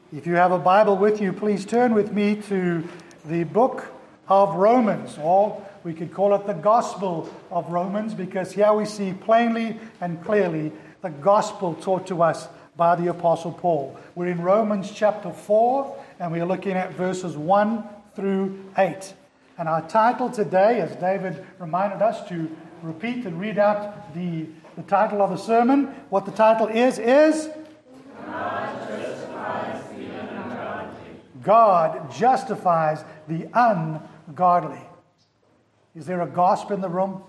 If you have a Bible with you, please turn with me to the book of Romans, or we could call it the Gospel of Romans, because here we see plainly and clearly the gospel taught to us by the Apostle Paul. We're in Romans chapter 4, and we're looking at verses 1 through 8. And our title today, as David reminded us to repeat and read out the title of the sermon, what the title is God justifies the ungodly. Is there a gasp in the room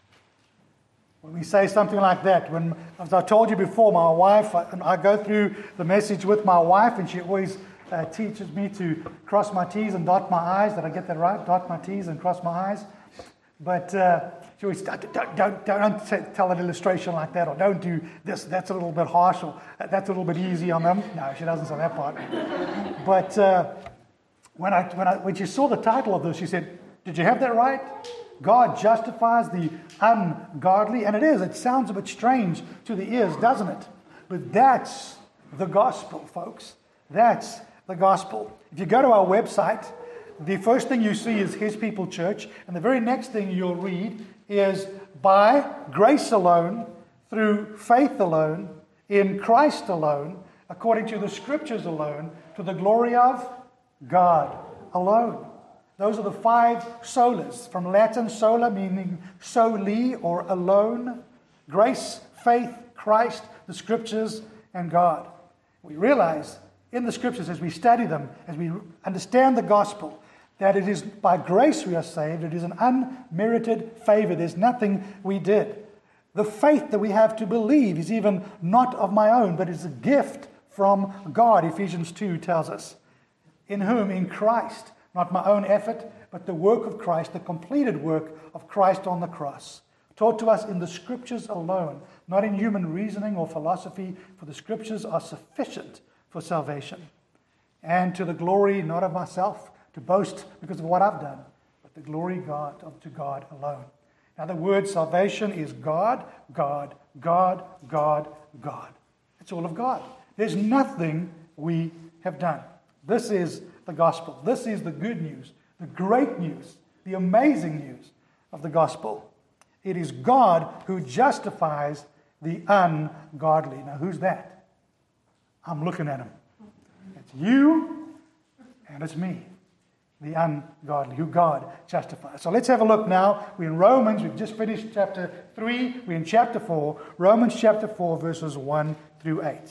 when we say something like that? When, as I told you before, my wife, I go through the message with my wife, and she always teaches me to cross my T's and dot my I's. Did I get that right? Dot my T's and cross my I's. But she always don't tell an illustration like that, or don't do this. That's a little bit harsh, or that's a little bit easy on them. No, she doesn't say that part. But when she saw the title of this, she said, "Did you have that right? God justifies the ungodly." And it is. It sounds a bit strange to the ears, doesn't it? But that's the gospel, folks. That's the gospel. If you go to our website, the first thing you see is His People Church, and the very next thing you'll read is by grace alone, through faith alone, in Christ alone, according to the Scriptures alone, to the glory of God alone. Those are the 5 solas, from Latin sola, meaning soli or alone, grace, faith, Christ, the Scriptures, and God. We realize in the Scriptures, as we study them, as we understand the gospel, that it is by grace we are saved. It is an unmerited favor. There's nothing we did. The faith that we have to believe is even not of my own, but is a gift from God, Ephesians 2 tells us. In whom? In Christ. Not my own effort, but the work of Christ, the completed work of Christ on the cross. Taught to us in the Scriptures alone, not in human reasoning or philosophy, for the Scriptures are sufficient for salvation. And to the glory not of myself, to boast because of what I've done, but the glory to God alone. Now the word salvation is God, God, God, God, God. It's all of God. There's nothing we have done. This is the gospel. This is the good news, the great news, the amazing news of the gospel. It is God who justifies the ungodly. Now who's that? I'm looking at him. It's you and it's me. The ungodly, who God justifies. So let's have a look now. We're in Romans. We've just finished chapter 3. We're in chapter 4. Romans chapter 4, verses 1 through 8.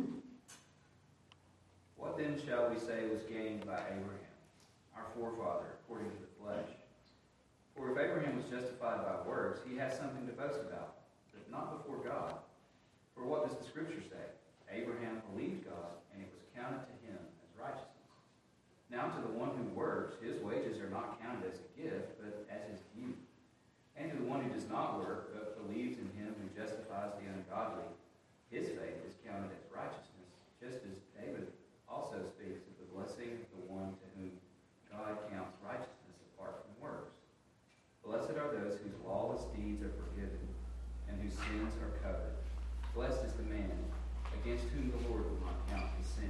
What then shall we say was gained by Abraham, our forefather, according to the flesh? For if Abraham was justified by works, he has something to boast about, but not before God. For what does the Scripture say? Abraham believed God, and it was counted to him as righteousness. Now to the one who works, his wages are not counted as a gift, but as his due. And to the one who does not work, but believes in him who justifies the ungodly, his faith is counted as righteousness, just as David also speaks of the blessing of the one to whom God counts righteousness apart from works. Blessed are those whose lawless deeds are forgiven, and whose sins are covered. Blessed is the man against whom the Lord will not count his sin.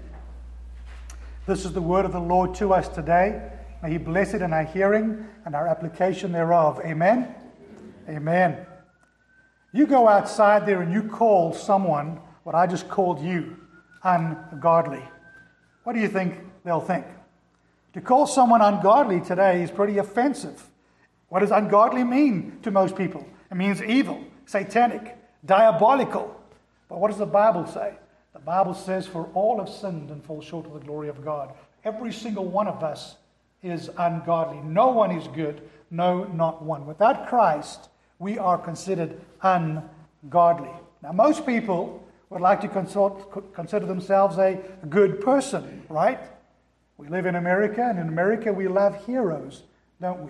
This is the word of the Lord to us today. May He bless it in our hearing and our application thereof. Amen? Amen. You go outside there and you call someone what I just called you, ungodly. What do you think they'll think? To call someone ungodly today is pretty offensive. What does ungodly mean to most people? It means evil, satanic, diabolical. But what does the Bible say? The Bible says, for all have sinned and fall short of the glory of God. Every single one of us is ungodly. No one is good. No, not one. Without Christ, we are considered ungodly. Now, most people would like to consider themselves a good person, right? We live in America, and in America we love heroes, don't we?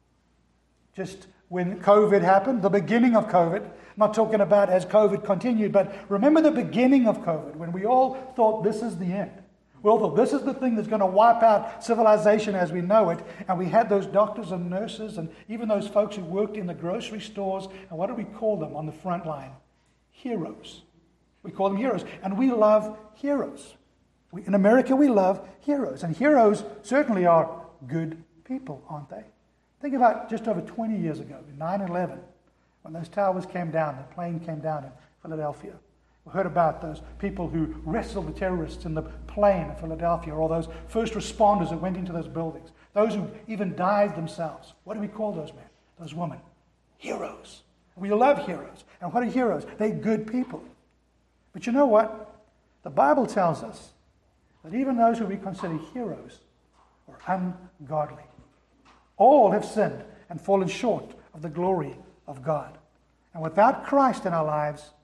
Just when COVID happened, the beginning of COVID, I'm not talking about as COVID continued, but remember the beginning of COVID, when we all thought this is the end. We all thought this is the thing that's going to wipe out civilization as we know it. And we had those doctors and nurses and even those folks who worked in the grocery stores. And what do we call them on the front line? Heroes. We call them heroes. And we love heroes. In America, we love heroes. And heroes certainly are good people, aren't they? Think about just over 20 years ago, 9/11, when those towers came down, the plane came down in Philadelphia. We heard about those people who wrestled the terrorists in the plane in Philadelphia, or those first responders that went into those buildings, those who even died themselves. What do we call those men, those women? Heroes. We love heroes. And what are heroes? They're good people. But you know what? The Bible tells us that even those who we consider heroes are ungodly. All have sinned and fallen short of the glory of God. And without Christ in our lives,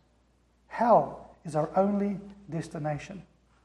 hell is our only destination.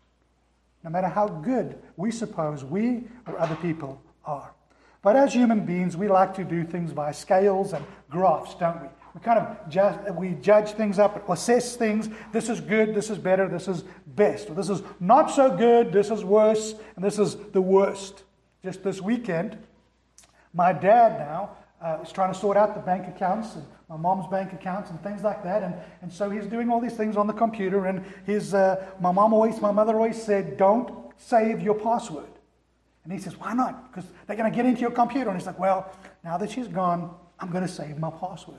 No matter how good we suppose we or other people are. But as human beings, we like to do things by scales and graphs, don't we? We kind of judge things up, assess things. This is good, this is better, this is best. Or this is not so good, this is worse, and this is the worst. Just this weekend, my dad now is trying to sort out the bank accounts and my mom's bank accounts and things like that. And so he's doing all these things on the computer. And my mother always said, don't save your password. And he says, why not? Because they're going to get into your computer. And he's like, well, now that she's gone, I'm going to save my password.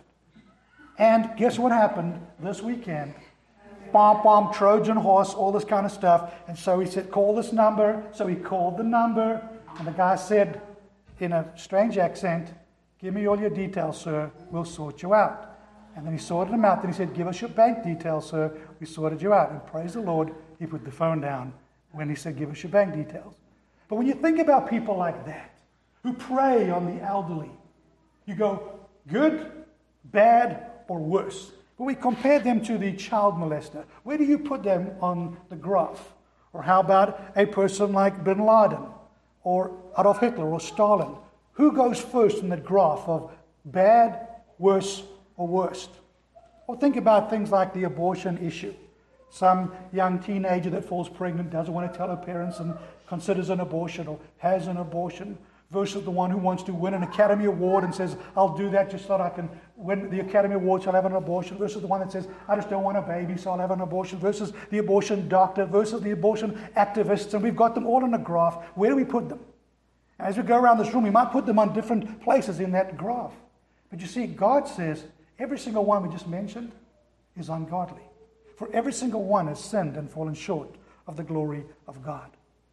And guess what happened this weekend? Bomb, Trojan horse, all this kind of stuff. And so he said, call this number. So he called the number. And the guy said, in a strange accent, give me all your details, sir. We'll sort you out. And then he sorted them out. Then he said, give us your bank details, sir. We sorted you out. And praise the Lord, he put the phone down when he said, give us your bank details. But when you think about people like that, who prey on the elderly, you go, good, bad, or worse. But we compare them to the child molester. Where do you put them on the graph? Or how about a person like Bin Laden, or Adolf Hitler, or Stalin? Who goes first in the graph of bad, worse, or worst? Or think about things like the abortion issue. Some young teenager that falls pregnant doesn't want to tell her parents and considers an abortion or has an abortion, versus the one who wants to win an Academy Award and says, I'll do that just so that I can win the Academy Award, so I'll have an abortion, versus the one that says, I just don't want a baby, so I'll have an abortion, versus the abortion doctor, versus the abortion activists. And we've got them all on a graph. Where do we put them? As we go around this room, we might put them on different places in that graph. But you see, God says every single one we just mentioned is ungodly. For every single one has sinned and fallen short of the glory of God.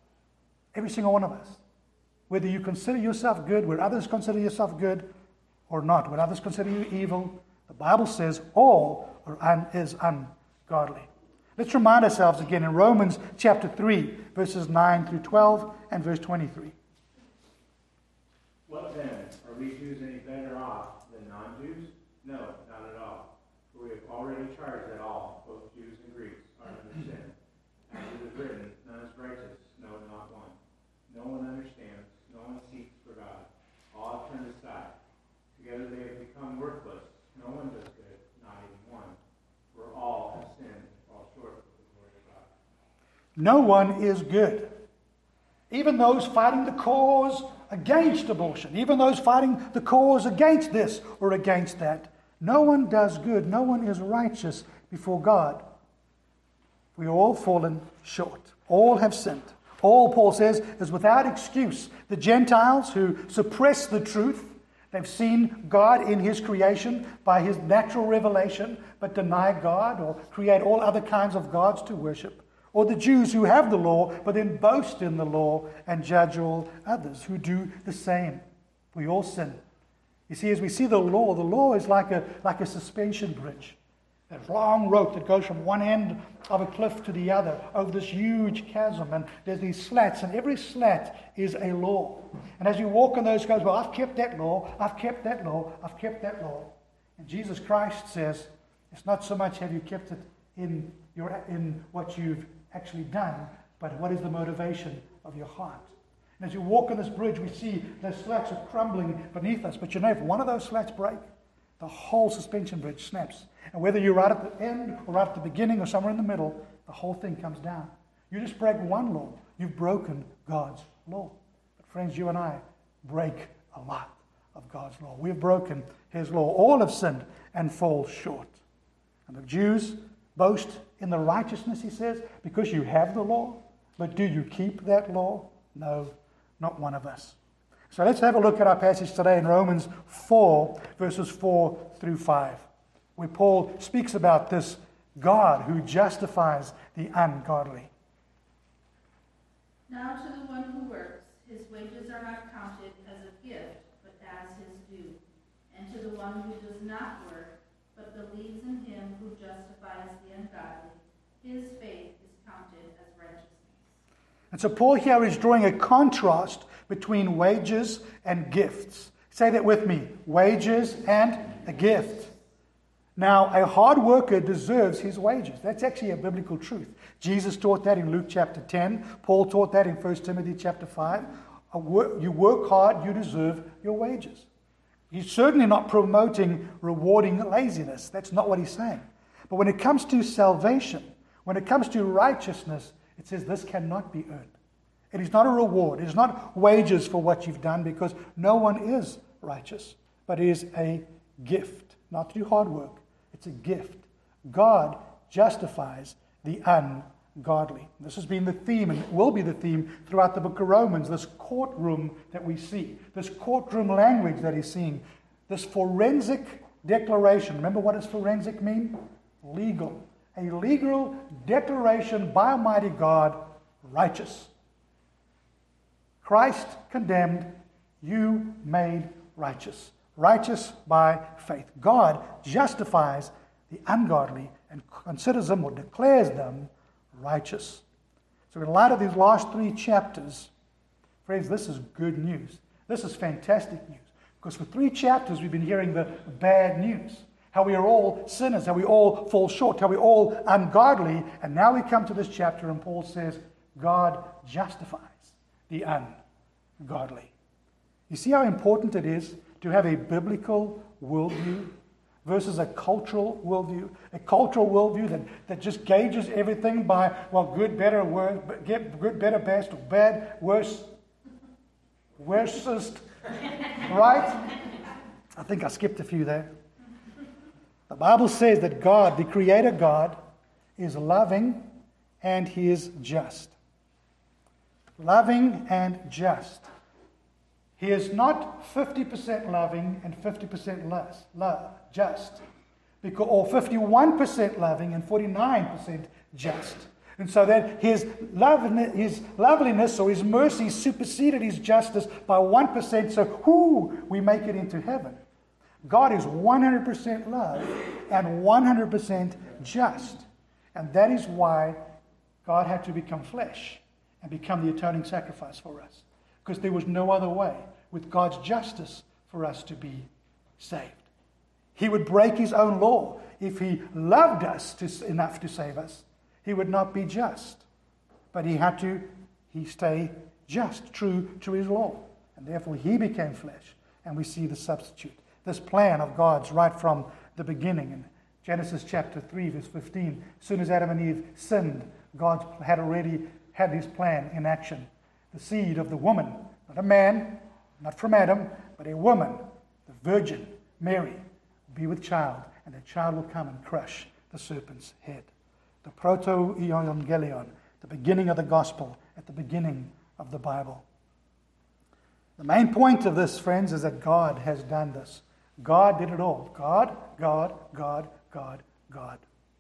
Every single one of us. Whether you consider yourself good, whether others consider yourself good or not, whether others consider you evil, the Bible says all is ungodly. Let's remind ourselves again in Romans chapter 3, verses 9 through 12 and verse 23. What then? Are we Jews any better off than non-Jews? No, not at all. For we have already charged that all, both Jews and Greeks, are under sin. As it is written, none is righteous, no, not one. No one understands, no one seeks for God. All have turned aside. Together they have become worthless. No one does good, not even one. For all have sinned and fall short of the glory of God. No one is good. Even those fighting the cause against abortion, even those fighting the cause against this or against that. No one does good. No one is righteous before God. We are all fallen short. All have sinned. All, Paul says, is without excuse. The Gentiles who suppress the truth, they've seen God in his creation by his natural revelation, but deny God or create all other kinds of gods to worship. Or the Jews who have the law, but then boast in the law and judge all others who do the same. We all sin. You see, as we see the law is like a suspension bridge. A long rope that goes from one end of a cliff to the other over this huge chasm. And there's these slats, and every slat is a law. And as you walk on those, goes, well, I've kept that law, I've kept that law, I've kept that law. And Jesus Christ says, it's not so much have you kept it in what you've actually done, but what is the motivation of your heart. And as you walk on this bridge, we see those slats are crumbling beneath us. But you know, if one of those slats break, the whole suspension bridge snaps. And whether you're right at the end or right at the beginning or somewhere in the middle, the whole thing comes down. You just break one law, you've broken God's law. But friends, you and I break a lot of God's law. We've broken his law. All have sinned and fall short. And the Jews boast in the righteousness, he says, because you have the law. But do you keep that law? No, not one of us. So let's have a look at our passage today in Romans 4, verses 4 through 5, where Paul speaks about this God who justifies the ungodly. Now to the one who works, his wages are not counted as a gift, but as his due. And to the one who does not work, but believes in him who justifies the ungodly, his faith is counted as righteousness. And so Paul here is drawing a contrast between wages and gifts. Say that with me. Wages and a gift. Now, a hard worker deserves his wages. That's actually a biblical truth. Jesus taught that in Luke chapter 10. Paul taught that in 1 Timothy chapter 5. You work hard, you deserve your wages. He's certainly not promoting rewarding laziness. That's not what he's saying. But when it comes to salvation, when it comes to righteousness, it says this cannot be earned. It is not a reward. It is not wages for what you've done, because no one is righteous. But it is a gift, not through hard work. It's a gift. God justifies the ungodly. This has been the theme, and it will be the theme throughout the book of Romans, this courtroom that we see, this courtroom language that he's seeing, this forensic declaration. Remember what does forensic mean? Legal. A legal declaration by Almighty God, righteous. Christ condemned, you made righteous. Righteous by faith. God justifies the ungodly and considers them or declares them righteous. So in light of these last 3 chapters, friends, this is good news. This is fantastic news. Because for 3 chapters we've been hearing the bad news. How we are all sinners, how we all fall short, how we're all ungodly. And now we come to this chapter and Paul says, God justifies the ungodly. You see how important it is to have a biblical worldview versus a cultural worldview. A cultural worldview that just gauges everything by, well, good, better, worse, good, better, best, or bad, worse, worstest, right? I think I skipped a few there. The Bible says that God, the Creator God, is loving and He is just. Loving and just. He is not 50% loving and 50% just, or 51% loving and 49% just. And so that his loveliness or his mercy superseded his justice by 1%, so we make it into heaven. God is 100% love and 100% just. And that is why God had to become flesh and become the atoning sacrifice for us. Because there was no other way with God's justice for us to be saved. He would break his own law. If he loved us enough to save us, he would not be just. But he stay just, true to his law. And therefore he became flesh. And we see the substitute. This plan of God's right from the beginning. In Genesis chapter 3, verse 15, as soon as Adam and Eve sinned, God had already had his plan in action. The seed of the woman, not a man, not from Adam, but a woman, the virgin, Mary, will be with child, and the child will come and crush the serpent's head. The proto-evangelion, the beginning of the gospel, at the beginning of the Bible. The main point of this, friends, is that God has done this. God did it all. God, God, God, God, God.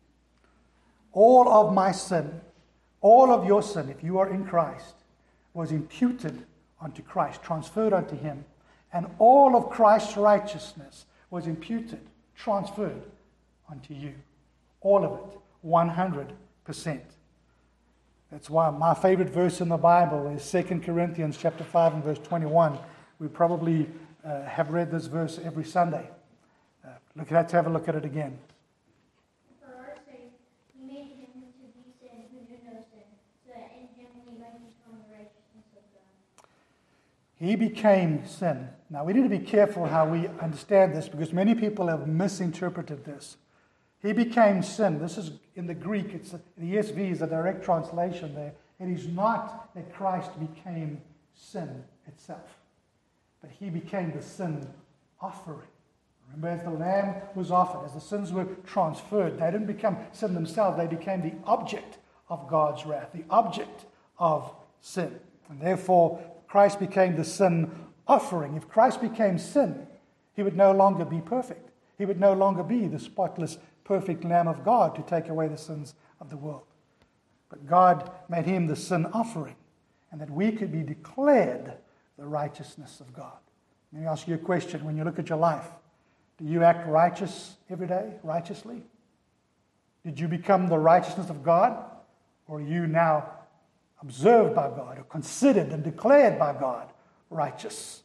All of my sin, all of your sin, if you are in Christ, was imputed onto Christ, transferred onto him. And all of Christ's righteousness was imputed, transferred onto you. All of it, 100%. That's why my favorite verse in the Bible is 2 Corinthians chapter 5 and verse 21. We probably have read this verse every Sunday. Let's have a look at it again. For our sake, he made him to be sin who knew no sin, so that in him we might become the righteousness of God. He became sin. Now, we need to be careful how we understand this, because many people have misinterpreted this. He became sin. This is in the Greek. It's the ESV is a direct translation there. It is not that Christ became sin itself, but he became the sin offering. Remember, as the lamb was offered, as the sins were transferred, they didn't become sin themselves. They became the object of God's wrath, the object of sin. And therefore, Christ became the sin offering. If Christ became sin, he would no longer be perfect. He would no longer be the spotless, perfect Lamb of God to take away the sins of the world. But God made him the sin offering, and that we could be declared the righteousness of God. Let me ask you a question. When you look at your life, do you act righteous every day, righteously? Did you become the righteousness of God? Or are you now observed by God, or considered and declared by God righteous?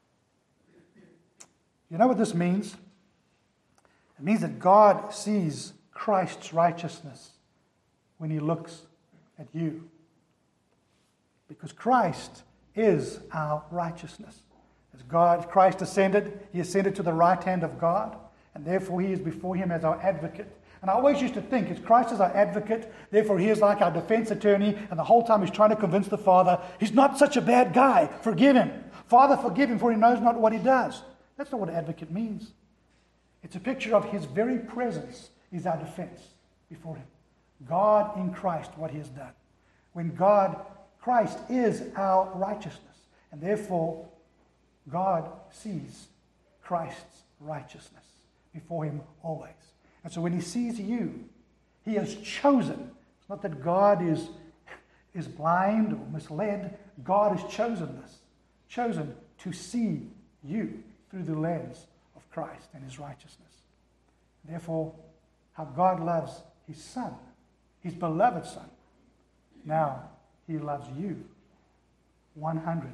You know what this means? It means that God sees Christ's righteousness when he looks at you. Because Christ is our righteousness. As Christ ascended, he ascended to the right hand of God, and therefore he is before him as our advocate. And I always used to think, as Christ is our advocate, therefore he is like our defense attorney, and the whole time he's trying to convince the Father, he's not such a bad guy, forgive him. Father, forgive him, for he knows not what he does. That's not what advocate means. It's a picture of his very presence is our defense before him. God in Christ, what he has done. When Christ is our righteousness, and therefore God sees Christ's righteousness before him always. And so when he sees you, he has chosen. It's not that God is blind or misled. God has chosen to see you through the lens of Christ and his righteousness. Therefore, how God loves his Son, his beloved Son. Now, he loves you 100%.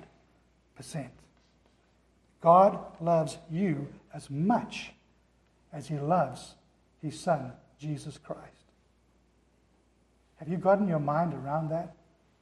God loves you as much as he loves his Son, Jesus Christ. Have you gotten your mind around that?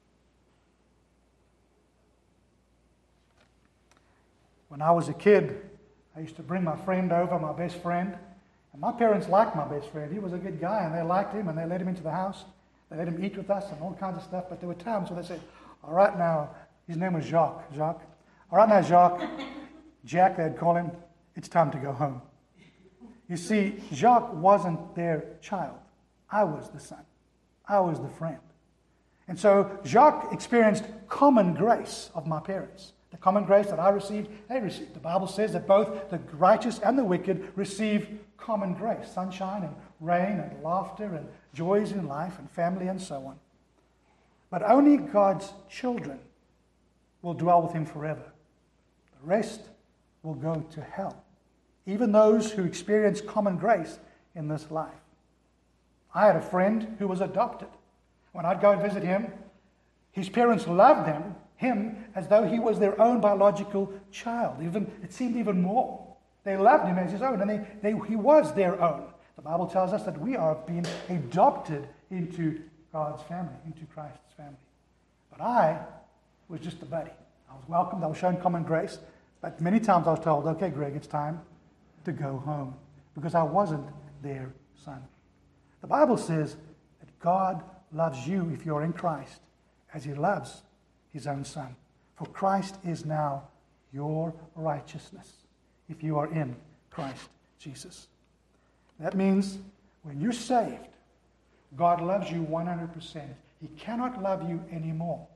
When I was a kid, I used to bring my friend over, my best friend, and my parents liked my best friend. He was a good guy, and they liked him, and they let him into the house. They let him eat with us and all kinds of stuff, but there were times when they said, all right now, his name was Jacques. All right now, Jacques, Jack, they'd call him, it's time to go home. You see, Jacques wasn't their child. I was the son. I was the friend. And so Jacques experienced common grace of my parents. The common grace that I received, they received. The Bible says that both the righteous and the wicked receive common grace, sunshine and rain and laughter and joys in life and family and so on. But only God's children will dwell with him forever. The rest will go to hell. Even those who experience common grace in this life. I had a friend who was adopted. When I'd go and visit him, his parents loved him as though he was their own biological child. It seemed even more. They loved him as his own, and he was their own. The Bible tells us that we are being adopted into God's family, into Christ's family. But I was just a buddy. I was welcomed, I was shown common grace, but many times I was told, okay, Greg, it's time to go home, because I wasn't their son. The Bible says that God loves you if you're in Christ as he loves his own son. For Christ is now your righteousness if you are in Christ Jesus. That means when you're saved, God loves you 100%. He cannot love you anymore.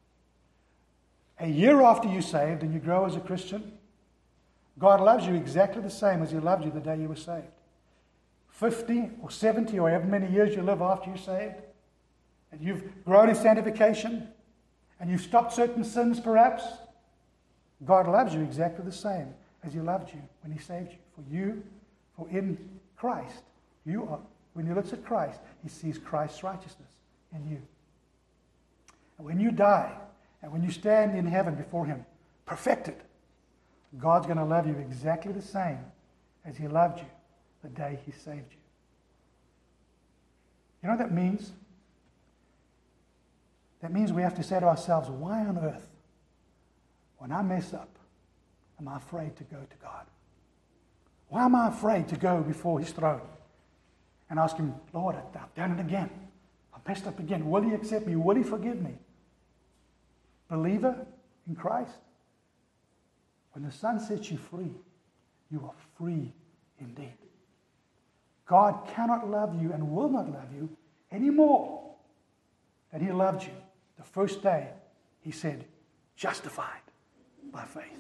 A year after you're saved and you grow as a Christian, God loves you exactly the same as he loved you the day you were saved. 50 or 70 or however many years you live after you're saved, and you've grown in sanctification, and you've stopped certain sins perhaps, God loves you exactly the same as he loved you when he saved you. For in Christ, when he looks at Christ, he sees Christ's righteousness in you. And when you die, and when you stand in heaven before him, perfected, God's going to love you exactly the same as he loved you the day he saved you. You know what that means? That means we have to say to ourselves, why on earth, when I mess up, am I afraid to go to God? Why am I afraid to go before his throne and ask him, Lord, I've done it again. I've messed up again. Will he accept me? Will he forgive me? Believer in Christ, when the Son sets you free, you are free indeed. God cannot love you and will not love you any more than he loved you The first day, he said, justified by faith.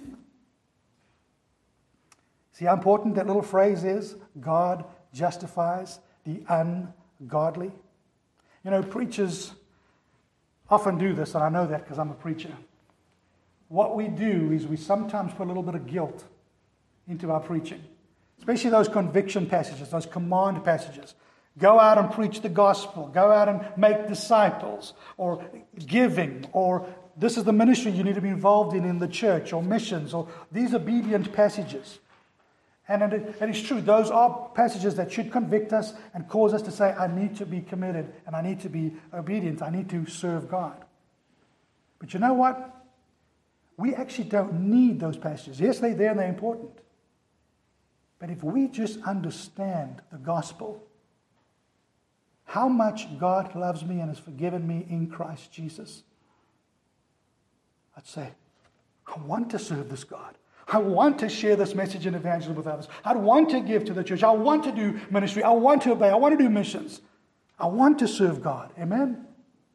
See how important that little phrase is? God justifies the ungodly. You know, preachers often do this, and I know that because I'm a preacher. What we do is we sometimes put a little bit of guilt into our preaching, especially those conviction passages, those command passages. Go out and preach the gospel. Go out and make disciples, or giving, or this is the ministry you need to be involved in the church, or missions, or these obedient passages. And it is true, those are passages that should convict us and cause us to say, I need to be committed, and I need to be obedient, I need to serve God. But you know what? We actually don't need those passages. Yes, they're there and they're important. But if we just understand the gospel, how much God loves me and has forgiven me in Christ Jesus, I'd say, I want to serve this God. I want to share this message in evangelism with others. I want to give to the church. I want to do ministry. I want to obey. I want to do missions. I want to serve God. Amen?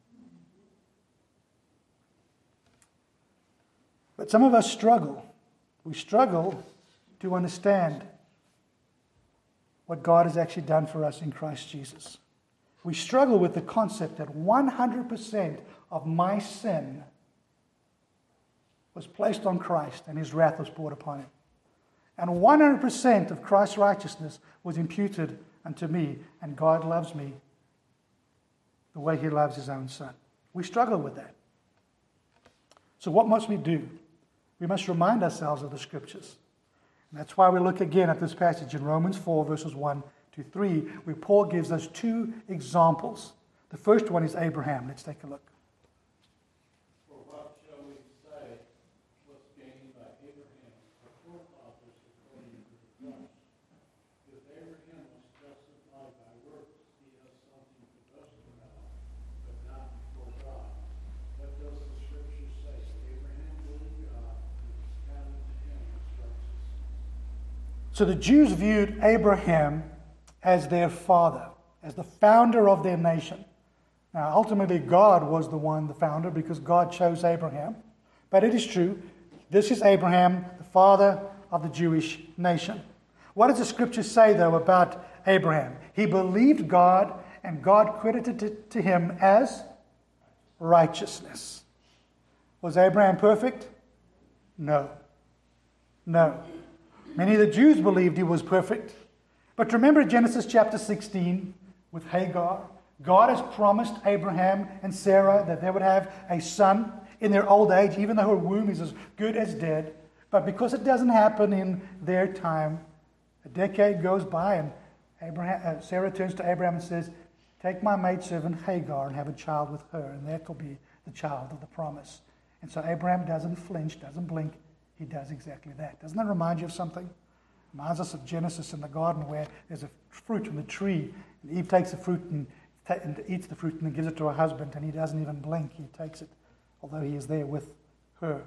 But some of us struggle. We struggle to understand what God has actually done for us in Christ Jesus. We struggle with the concept that 100% of my sin was placed on Christ and his wrath was poured upon him. And 100% of Christ's righteousness was imputed unto me, and God loves me the way he loves his own son. We struggle with that. So what must we do? We must remind ourselves of the scriptures. And that's why we look again at this passage in Romans 4, verses 1 to 3, where Paul gives us two examples. The first one is Abraham. Let's take a look. For what shall we say was gained by Abraham, our forefathers, according to the flesh? If Abraham was justified by works, he has something to boast about, but not before God. What does the Scripture say? Abraham believed God, and it was counted to him as righteousness. So the Jews viewed Abraham as their father, as the founder of their nation. Now, ultimately, God was the founder, because God chose Abraham. But it is true, this is Abraham, the father of the Jewish nation. What does the scripture say, though, about Abraham? He believed God, and God credited it to him as righteousness. Was Abraham perfect? No. No. Many of the Jews believed he was perfect. But remember Genesis chapter 16 with Hagar. God has promised Abraham and Sarah that they would have a son in their old age, even though her womb is as good as dead. But because it doesn't happen in their time, a decade goes by, and Sarah turns to Abraham and says, take my maidservant Hagar and have a child with her, and that will be the child of the promise. And so Abraham doesn't flinch, doesn't blink. He does exactly that. Doesn't that remind you of something? Reminds us of Genesis in the garden, where there's a fruit from the tree, and Eve takes the fruit and eats the fruit and then gives it to her husband, and he doesn't even blink. He takes it, although he is there with her.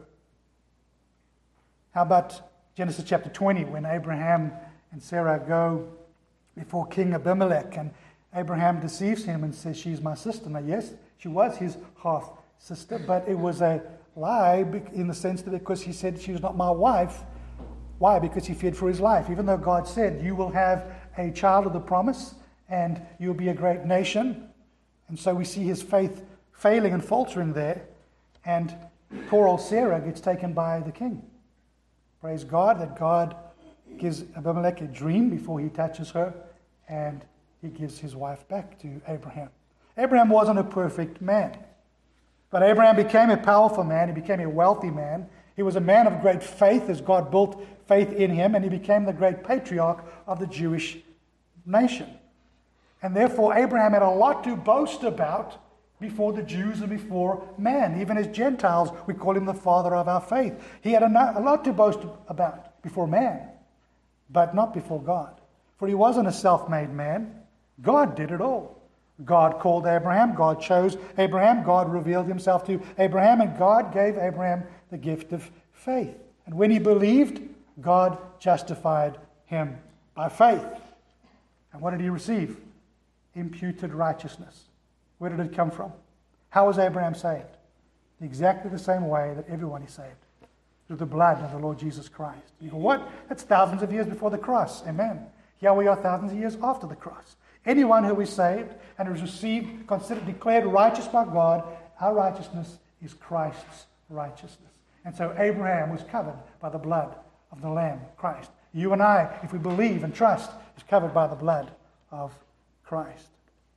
How about Genesis chapter 20, when Abraham and Sarah go before King Abimelech, and Abraham deceives him and says, she's my sister. Now, yes, she was his half-sister, but it was a lie in the sense that because he said she was not my wife. Why? Because he feared for his life. Even though God said, you will have a child of the promise and you'll be a great nation. And so we see his faith failing and faltering there. And poor old Sarah gets taken by the king. Praise God that God gives Abimelech a dream before he touches her, and he gives his wife back to Abraham. Abraham wasn't a perfect man, but Abraham became a powerful man. He became a wealthy man. He was a man of great faith as God built faith in him, and he became the great patriarch of the Jewish nation. And therefore, Abraham had a lot to boast about before the Jews and before man. Even as Gentiles, we call him the father of our faith. He had a lot to boast about before man, but not before God. For he wasn't a self-made man. God did it all. God called Abraham, God chose Abraham, God revealed himself to Abraham, and God gave Abraham the gift of faith. And when he believed, God justified him by faith. And what did he receive? Imputed righteousness. Where did it come from? How was Abraham saved? exactly the same way that everyone is saved, through the blood of the Lord Jesus Christ. You go, what? That's thousands of years before the cross. Amen. Here we are thousands of years after the cross. Anyone who is saved and is received, considered, declared righteous by God, our righteousness is Christ's righteousness. And so Abraham was covered by the blood of the Lamb, Christ. You and I, if we believe and trust, is covered by the blood of Christ.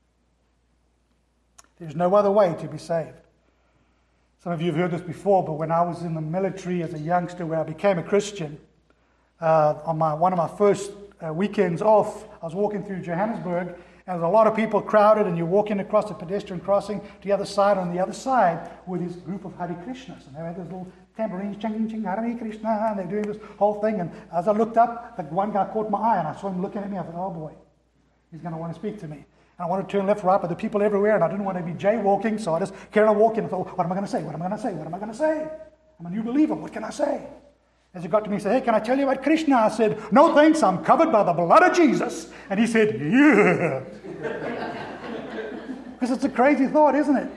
There's no other way to be saved. Some of you have heard this before, but when I was in the military as a youngster, where I became a Christian, on one of my first weekends off, I was walking through Johannesburg, and there's a lot of people crowded, and you're walking across a pedestrian crossing to the other side. On the other side were this group of Hare Krishnas, and they had these little tambourines, ching, ching, Hare Krishna, and they're doing this whole thing. And as I looked up, the one guy caught my eye, and I saw him looking at me. I thought, oh boy, he's going to want to speak to me. And I wanted to turn left, right, but the people everywhere, and I didn't want to be jaywalking, so I just carried on walking. I thought, what am I going to say? What am I going to say? What am I going to say? I'm a new believer. What can I say? As he got to me, he said, hey, can I tell you about Krishna? I said, no thanks, I'm covered by the blood of Jesus. And he said, yeah. Because it's a crazy thought, isn't it?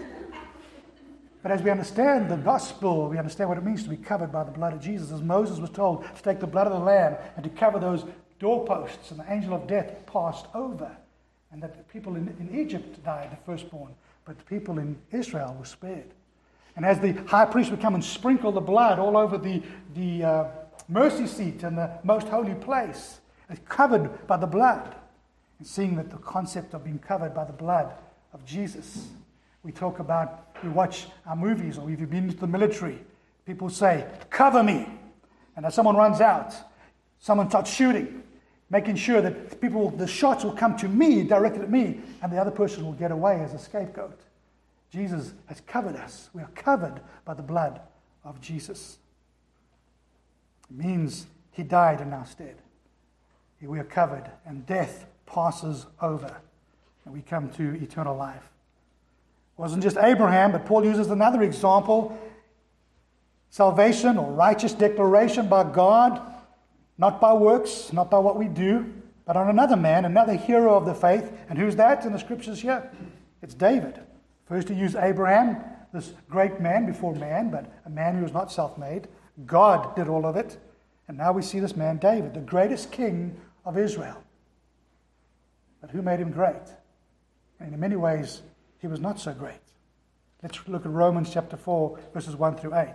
But as we understand the gospel, we understand what it means to be covered by the blood of Jesus. As Moses was told to take the blood of the Lamb and to cover those doorposts, and the angel of death passed over. And that the people in Egypt died, the firstborn, but the people in Israel were spared. And as the high priest would come and sprinkle the blood all over the mercy seat and the most holy place, it's covered by the blood. And seeing that the concept of being covered by the blood of Jesus, we watch our movies, or if you've been to the military, people say, cover me. And as someone runs out, someone starts shooting, making sure that the shots will come to me, directed at me, and the other person will get away as a scapegoat. Jesus has covered us. We are covered by the blood of Jesus. It means he died in our stead. We are covered, and death passes over, and we come to eternal life. It wasn't just Abraham, but Paul uses another example. Salvation or righteous declaration by God, not by works, not by what we do, but on another man, another hero of the faith. And who's that in the scriptures here? It's David. First he used Abraham, this great man before man, but a man who was not self-made. God did all of it. And now we see this man, David, the greatest king of Israel. But who made him great? And in many ways, he was not so great. Let's look at Romans chapter 4, verses 4 through 8.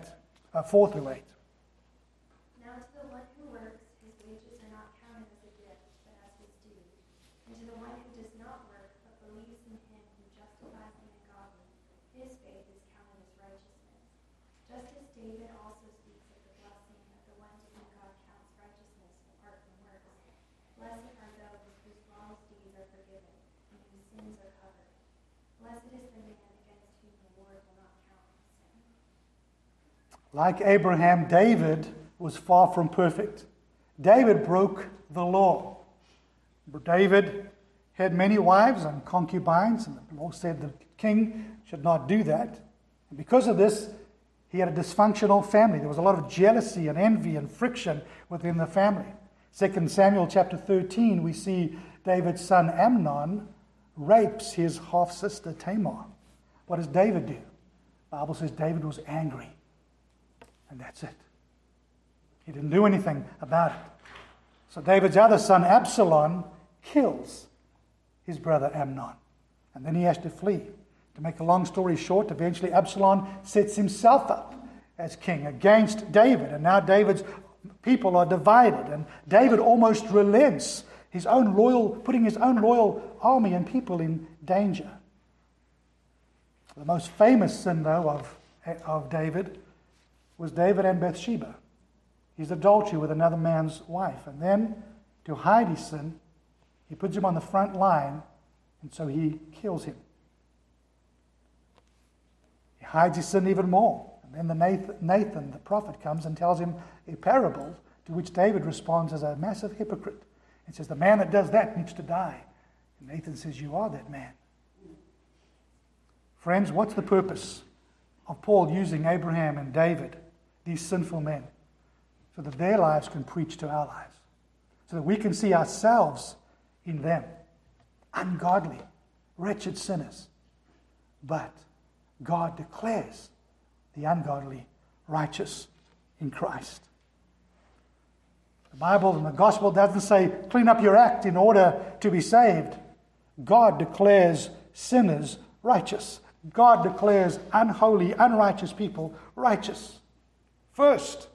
Now to the one who works, his wages are not counted as a gift, but as his due. And to the one who does not work, but believes in him who justifies the ungodly, his faith is counted as righteousness. Just as David also speaks of the blessing of the one to whom God counts righteousness apart from works. Blessed are those whose lawless deeds are forgiven, and whose sins are covered. Blessed is the man against whom the Lord will not count sin. Like Abraham, David was far from perfect. David broke the law. David had many wives and concubines, and the law said the king should not do that. And because of this, he had a dysfunctional family. There was a lot of jealousy and envy and friction within the family. 2 Samuel chapter 13, we see David's son Amnon rapes his half-sister Tamar. What does David do? The Bible says David was angry. And that's it. He didn't do anything about it. So David's other son, Absalom, kills his brother Amnon. And then he has to flee. To make a long story short, eventually Absalom sets himself up as king against David. And now David's people are divided. And David almost relents, putting his own loyal army and people in danger. The most famous sin, though, of David was David and Bathsheba. His adultery with another man's wife. And then, to hide his sin, he puts him on the front line, and so he kills him. He hides his sin even more. And then Nathan, the prophet, comes and tells him a parable, to which David responds as a massive hypocrite. He says, the man that does that needs to die. And Nathan says, you are that man. Friends, what's the purpose of Paul using Abraham and David, these sinful men, so that their lives can preach to our lives, so that we can see ourselves in them, ungodly, wretched sinners. But God declares the ungodly righteous in Christ. The Bible and the gospel doesn't say clean up your act in order to be saved. God declares sinners righteous. God declares unholy, unrighteous people righteous first.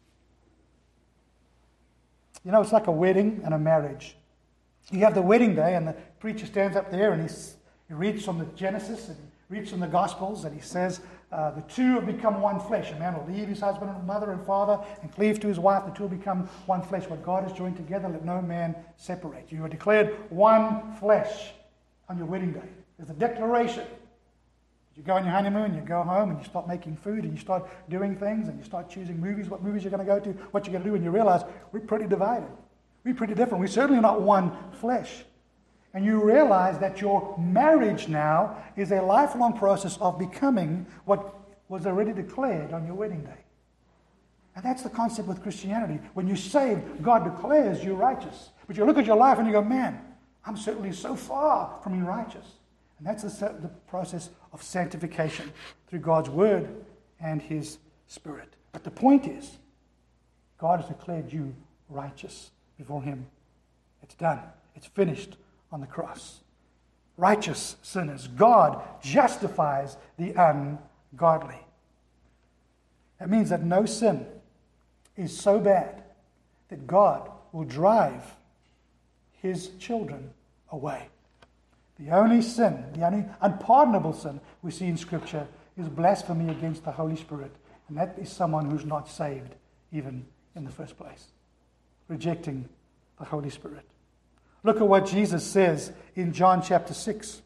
You know, it's like a wedding and a marriage. You have the wedding day, and the preacher stands up there and he reads from the Genesis and he reads from the Gospels, and he says, the two have become one flesh. A man will leave his husband and mother and father and cleave to his wife. The two will become one flesh. What God has joined together, let no man separate. You are declared one flesh on your wedding day. There's a declaration. You go on your honeymoon, you go home, and you start making food, and you start doing things, and you start choosing movies, what movies you're going to go to, what you're going to do, and you realize we're pretty divided. We're pretty different. We're certainly not one flesh. And you realize that your marriage now is a lifelong process of becoming what was already declared on your wedding day. And that's the concept with Christianity. When you're saved, God declares you righteous. But you look at your life and you go, man, I'm certainly so far from being righteous. And that's the process of sanctification through God's Word and His Spirit. But the point is, God has declared you righteous before Him. It's done. It's finished on the cross. Righteous sinners. God justifies the ungodly. That means that no sin is so bad that God will drive His children away. The only sin, the only unpardonable sin we see in Scripture is blasphemy against the Holy Spirit. And that is someone who's not saved even in the first place. Rejecting the Holy Spirit. Look at what Jesus says in John chapter 6.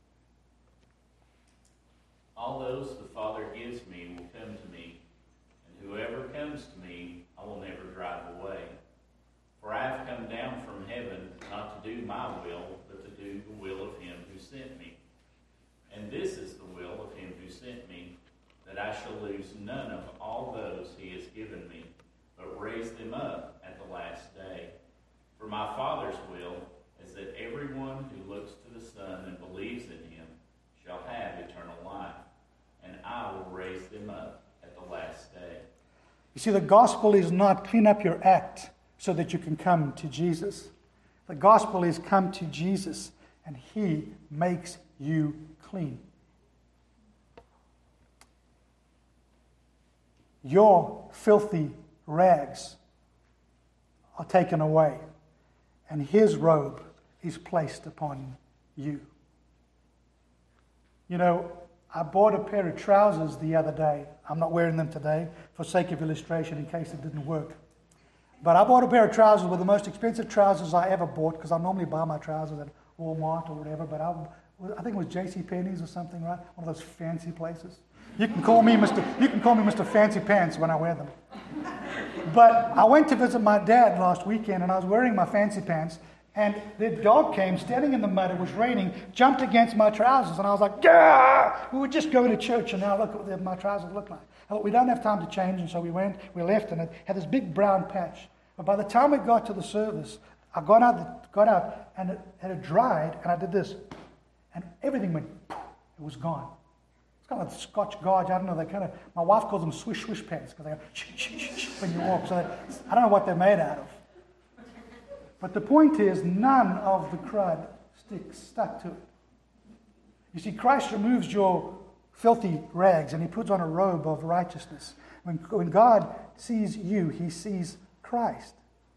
All those the Father gives me will come to me, and whoever comes to me I will never drive away. For I have come down from heaven not to do my will, but to do the will of Him who sent me. And this is the will of Him who sent me, that I shall lose none of all those He has given me, but raise them up at the last day. For my Father's will is that everyone who looks to the Son and believes in Him shall have eternal life, and I will raise them up at the last day. You see, the gospel is not clean up your act so that you can come to Jesus. The gospel is come to Jesus, and He makes you clean. Your filthy rags are taken away, and His robe is placed upon you. You know, I bought a pair of trousers the other day. I'm not wearing them today for sake of illustration in case it didn't work. But I bought a pair of trousers with the most expensive trousers I ever bought, because I normally buy my trousers at Walmart or whatever, but I think it was JCPenney's or something, right? One of those fancy places. You can call me Mr. Fancy Pants when I wear them. But I went to visit my dad last weekend, and I was wearing my fancy pants, and the dog came standing in the mud. It was raining, jumped against my trousers, and I was like, "Gah!" We were just going to church, and now look at what my trousers look like. I thought, we don't have time to change, and so we left, and it had this big brown patch. But by the time we got to the service, I got out, and it had dried, and I did this, and everything went poof, it was gone. It's kind of like Scotch Guards. I don't know. My wife calls them swish pants because they go shh when you walk. So I don't know what they're made out of. But the point is, none of the crud stuck to it. You see, Christ removes your filthy rags and He puts on a robe of righteousness. When God sees you, He sees Christ,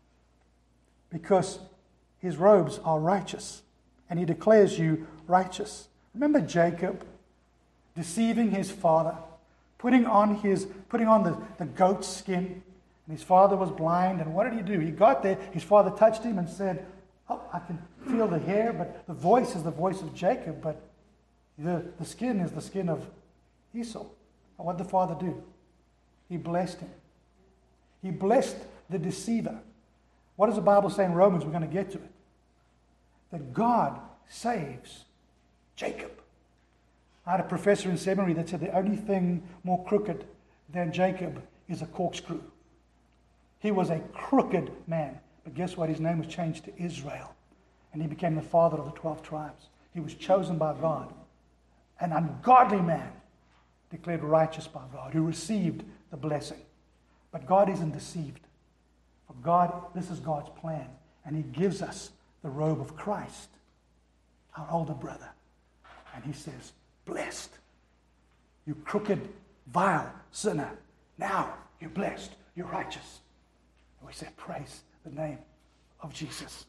because His robes are righteous, and He declares you righteous. Remember Jacob deceiving his father, putting on the goat's skin, and his father was blind. And what did he do? He got there, his father touched him and said, "Oh, I can feel the hair, but the voice is the voice of Jacob, but the skin is the skin of Esau." And what did the father do? He blessed him. He blessed the deceiver. What does the Bible say in Romans? We're going to get to it. That God saves Jacob. I had a professor in seminary that said the only thing more crooked than Jacob is a corkscrew. He was a crooked man. But guess what? His name was changed to Israel. And he became the father of the 12 tribes. He was chosen by God. An ungodly man declared righteous by God, who received the blessing. But God isn't deceived. For God, this is God's plan. And he gives us the robe of Christ, our older brother. And he says, blessed, you crooked, vile sinner. Now you're blessed, you're righteous. And we say, praise the name of Jesus.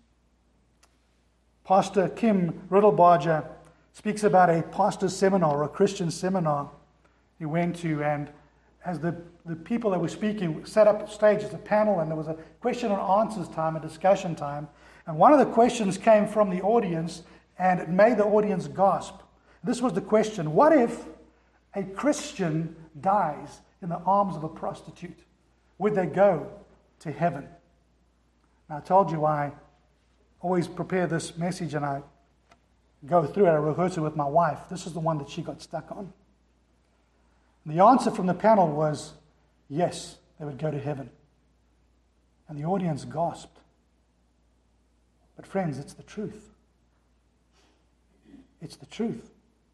Pastor Kim Riddlebarger speaks about a pastor's seminar, or a Christian seminar he went to, and as the people that were speaking set up stage as a panel, and there was a question and answers time, a discussion time, and one of the questions came from the audience, and it made the audience gasp. This was the question: what if a Christian dies in the arms of a prostitute? Would they go to heaven? Now, I told you I always prepare this message and I go through it, I rehearse it with my wife. This is the one that she got stuck on. And the answer from the panel was, yes, they would go to heaven. And the audience gasped. But friends, it's the truth. It's the truth.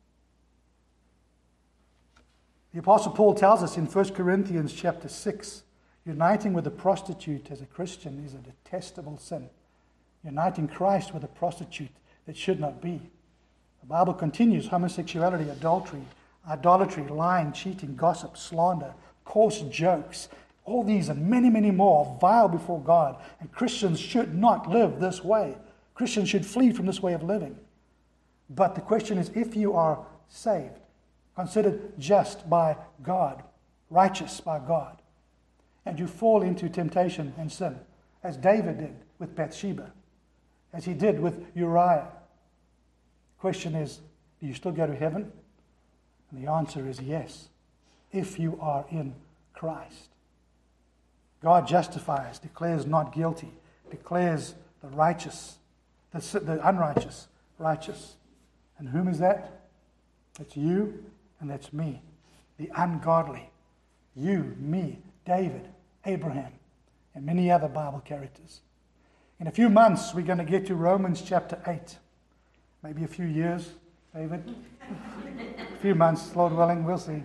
The Apostle Paul tells us in 1 Corinthians chapter 6, uniting with a prostitute as a Christian is a detestable sin. Uniting Christ with a prostitute that should not be. The Bible continues: homosexuality, adultery, idolatry, lying, cheating, gossip, slander, coarse jokes, all these and many, many more are vile before God, and Christians should not live this way. Christians should flee from this way of living. But the question is, if you are saved, considered just by God, righteous by God, and you fall into temptation and sin, as David did with Bathsheba, as he did with Uriah, the question is, do you still go to heaven? And the answer is yes, if you are in Christ. God justifies, declares not guilty, declares the righteous, the unrighteous, righteous. And whom is that? It's you and that's me, the ungodly. You, me, David, Abraham, and many other Bible characters. In a few months, we're going to get to Romans chapter 8. Maybe a few years, David. A few months, Lord willing, we'll see.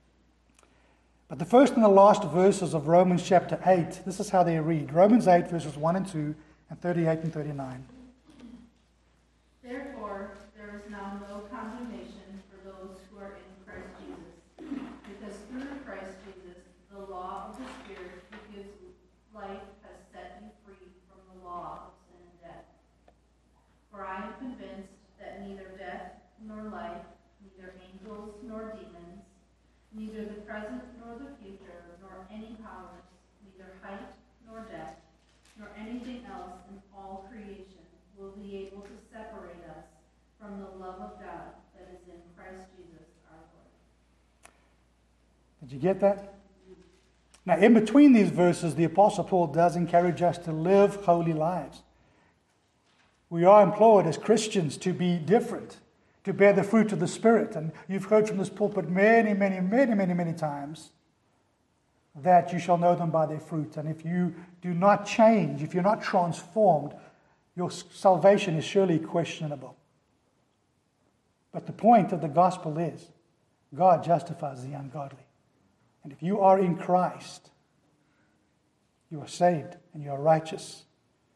But the first and the last verses of Romans chapter 8, this is how they read. Romans 8, verses 1 and 2, and 38 and 39. Therefore, there is now no condemnation for those who are in Christ Jesus. Because through Christ Jesus, the law of the Spirit who gives life has set you free from the law of sin and death. For I am convinced that neither death nor life, neither angels nor demons, neither the present nor the future, nor any powers, neither height nor depth, nor anything else in all creation will be able to separate us from the love of God that is in Christ Jesus our Lord. Did you get that? Now, in between these verses, the Apostle Paul does encourage us to live holy lives. We are implored as Christians to be different, to bear the fruit of the Spirit. And you've heard from this pulpit many times that you shall know them by their fruit. And if you do not change, if you're not transformed, your salvation is surely questionable. But the point of the gospel is God justifies the ungodly. And if you are in Christ, you are saved and you are righteous.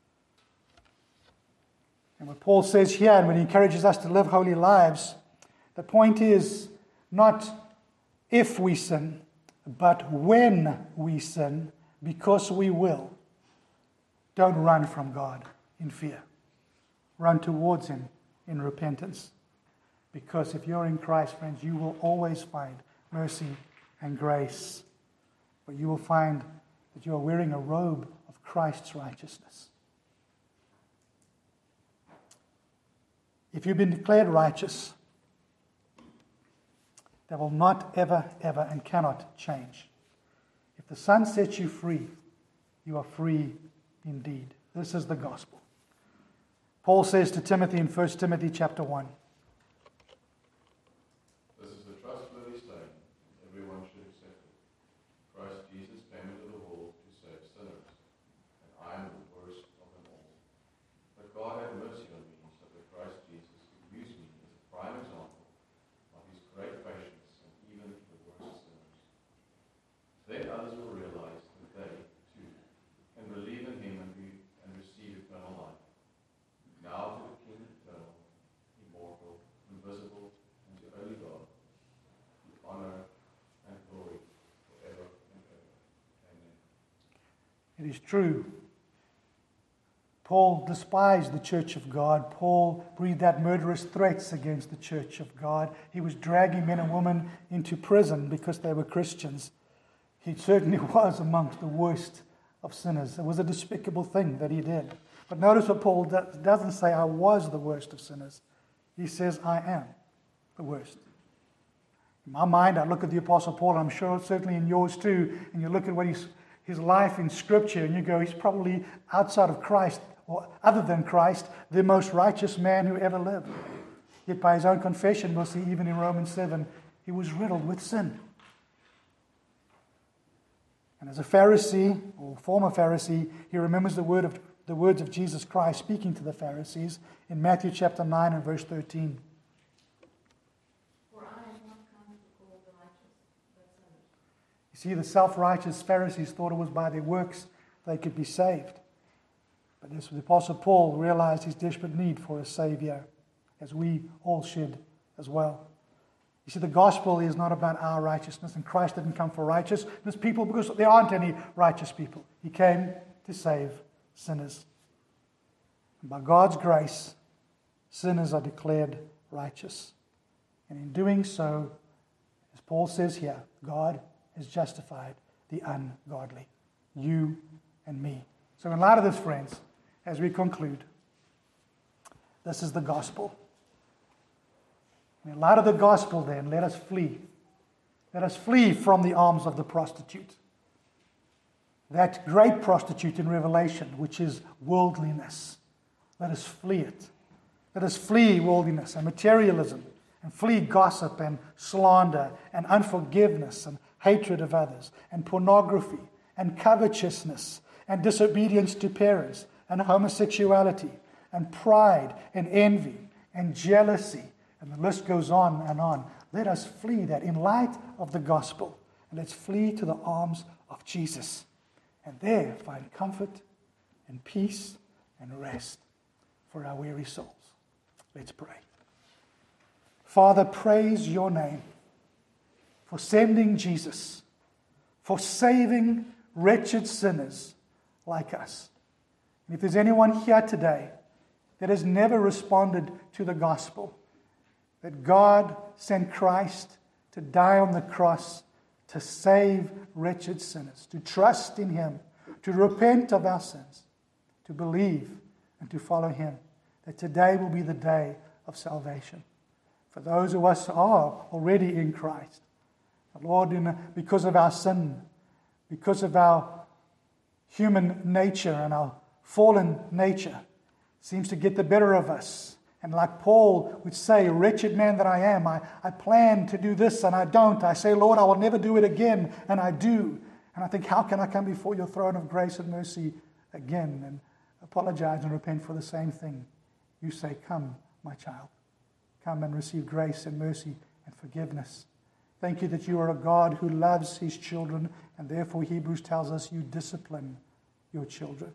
And what Paul says here, and when he encourages us to live holy lives, the point is not if we sin, but when we sin, because we will. Don't run from God in fear. Run towards him in repentance. Because if you're in Christ, friends, you will always find mercy and grace. But you will find that you are wearing a robe of Christ's righteousness. If you've been declared righteous, that will not ever, and cannot change. If the Son sets you free, you are free indeed. This is the gospel. Paul says to Timothy in 1 Timothy chapter 1, "This is a trustworthy saying, everyone should accept it. Christ Jesus came into the world to save sinners, and I am the worst of them all. But God had mercy on me, so that Christ Jesus could use me as a prime example of his great patience and even It is true. Paul despised the church of God. Paul breathed out murderous threats against the church of God. He was dragging men and women into prison because they were Christians. He certainly was amongst the worst of sinners. It was a despicable thing that he did. But notice what Paul doesn't say, I was the worst of sinners. He says, I am the worst. In my mind, I look at the Apostle Paul, and I'm sure it's certainly in yours too, and you look at what his life in Scripture, and you go, he's probably outside of Christ, or other than Christ, the most righteous man who ever lived. Yet by his own confession, we'll see even in Romans 7, he was riddled with sin. And as a Pharisee, or former Pharisee, he remembers the words of Jesus Christ speaking to the Pharisees in Matthew chapter 9 and verse 13. For I have not come to call the righteous, but sinners. You see, the self-righteous Pharisees thought it was by their works they could be saved. But this, the Apostle Paul realized his desperate need for a Savior, as we all should as well. You see, the gospel is not about our righteousness, and Christ didn't come for righteous people because there aren't any righteous people. He came to save sinners. And by God's grace, sinners are declared righteous. And in doing so, as Paul says here, God has justified the ungodly, you and me. So in light of this, friends, as we conclude, this is the gospel. In light of the gospel, then, let us flee. Let us flee from the arms of the prostitute. That great prostitute in Revelation, which is worldliness. Let us flee it. Let us flee worldliness and materialism, and flee gossip and slander and unforgiveness and hatred of others and pornography and covetousness and disobedience to parents and homosexuality and pride and envy and jealousy. And the list goes on and on. Let us flee that in light of the gospel. And let's flee to the arms of Jesus. And there find comfort and peace and rest for our weary souls. Let's pray. Father, praise your name for sending Jesus, for saving wretched sinners like us. And if there's anyone here today that has never responded to the gospel, that God sent Christ to die on the cross to save wretched sinners, to trust in him, to repent of our sins, to believe and to follow him, that today will be the day of salvation. For those of us who are already in Christ, Lord, because of our sin, because of our human nature and our fallen nature, seems to get the better of us. And like Paul would say, wretched man that I am, I plan to do this and I don't. I say, Lord, I will never do it again, and I do. And I think, how can I come before your throne of grace and mercy again and apologize and repent for the same thing? You say, come, my child. Come and receive grace and mercy and forgiveness. Thank you that you are a God who loves his children, and therefore Hebrews tells us you discipline your children.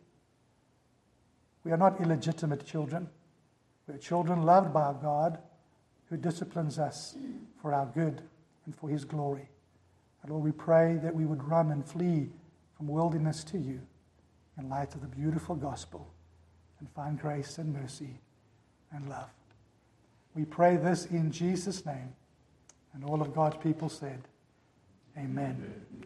We are not illegitimate children. We are children loved by our God who disciplines us for our good and for his glory. And Lord, we pray that we would run and flee from worldliness to you in light of the beautiful gospel and find grace and mercy and love. We pray this in Jesus' name. And all of God's people said, Amen.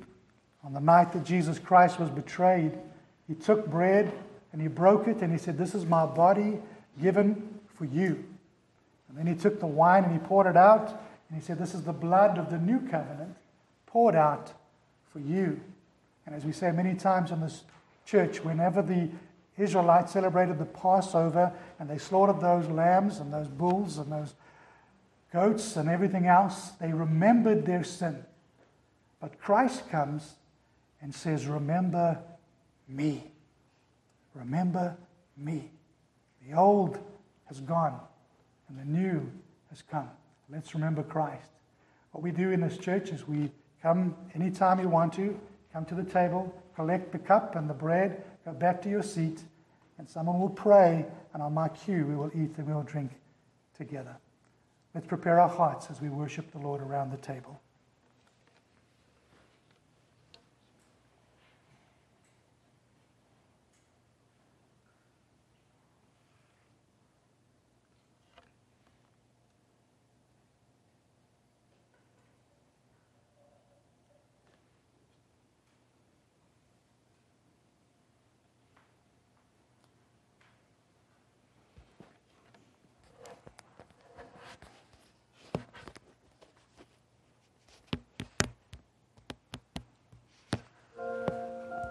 On the night that Jesus Christ was betrayed, he took bread and he broke it and he said, this is my body given for you. And then he took the wine and he poured it out and he said, this is the blood of the new covenant poured out for you. And as we say many times in this church, whenever the Israelites celebrated the Passover and they slaughtered those lambs and those bulls and those goats and everything else, they remembered their sin. But Christ comes and says, remember me. Remember me. The old has gone and the new has come. Let's remember Christ. What we do in this church is we come anytime you want to, come to the table, collect the cup and the bread, go back to your seat, and someone will pray, and on my cue we will eat and we will drink together. Let's prepare our hearts as we worship the Lord around the table.